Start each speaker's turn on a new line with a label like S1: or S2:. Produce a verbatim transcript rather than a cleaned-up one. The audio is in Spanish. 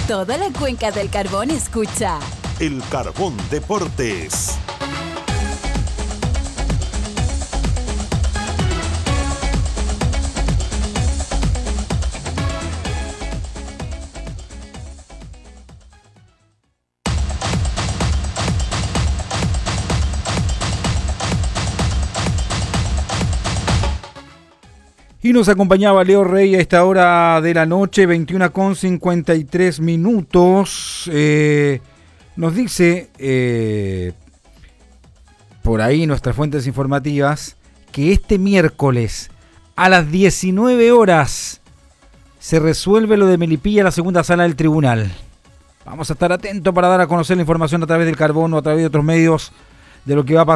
S1: Toda la cuenca del Carbón escucha
S2: El Carbón Deportes.
S3: Y nos acompañaba Leo Rey a esta hora de la noche, veintiuna con cincuenta y tres minutos. Eh, nos dice eh, por ahí nuestras fuentes informativas que este miércoles a las diecinueve horas se resuelve lo de Melipilla en la segunda sala del tribunal. Vamos a estar atentos para dar a conocer la información a través del Carbón o a través de otros medios de lo que va a pasar